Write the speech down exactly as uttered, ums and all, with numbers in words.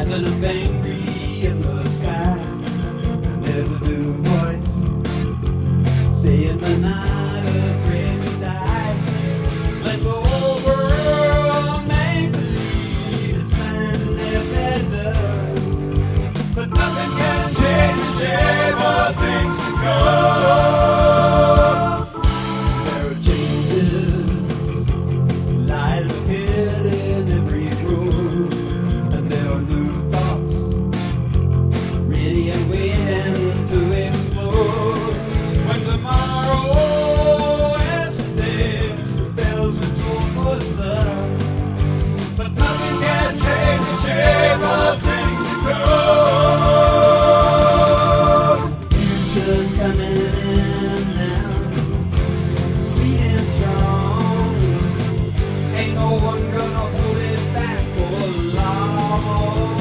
rising up angry in the sky. And there's a new voice saying the night of great die. Let the whole world make believe it's finally better, but nothing can change the shape of things to come. There are changes lie located in every road, and there are new thoughts ready and waiting to explode. When tomorrow is the day, the bells will toll for the sun, but nothing can change the shape of things to come. Future's coming in now, sweet and strong. Ain't no one gonna hold it back for long.